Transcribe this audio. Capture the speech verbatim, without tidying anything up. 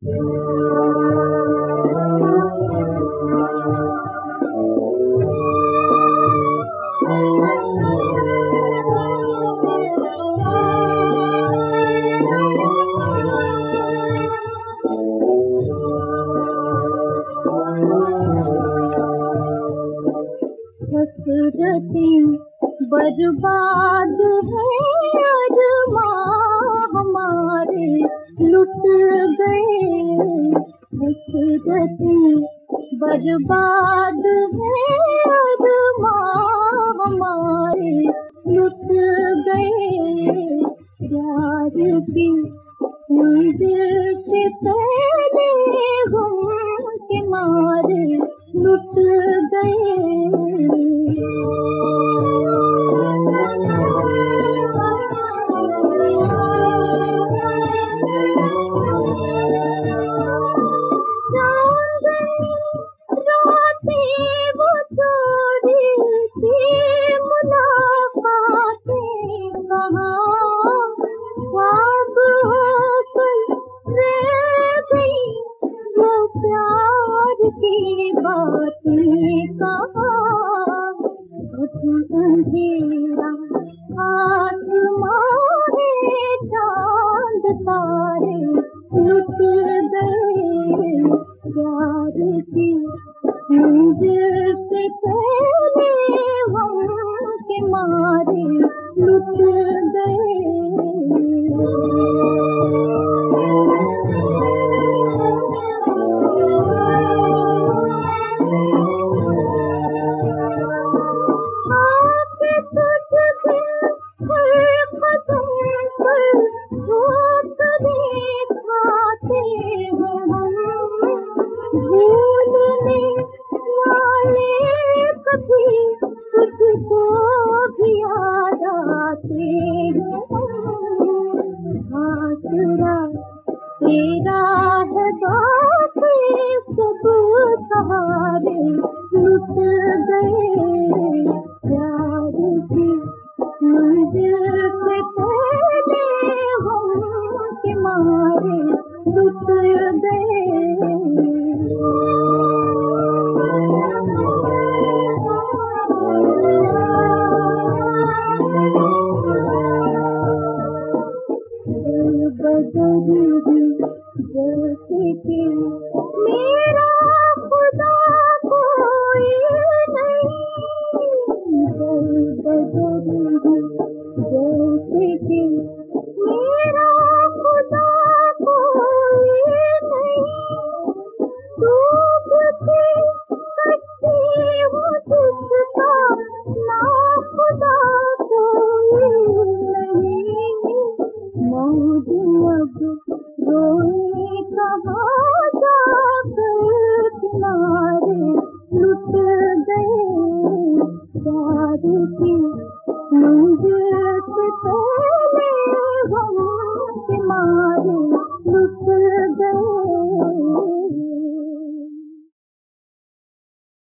हसरतें बर्बाद है अरमां हमारे लुट गए। हसरतें बर्बाद है अरमां हमारे लुट गए। प्यार की मंजिल से पहले गम के मारे लुट गए। चांदनी रातें वो छोड़ी थी, मुलाकातें कहाँ ख्वाब होकर रह गई, वो प्यार की बातें कहाँ। अब अंधेरा आसमां है, चांद तारे लुट गए। प्यार की मंजिल से पहले गम के मारे लुट गए। तुझको भी याद आते हैं, आसरा तेरा है बाकी सब सहारे लुट गए। प्यार की मंजिल से पहले हम के मारे लुट गए। बदल जैसे कि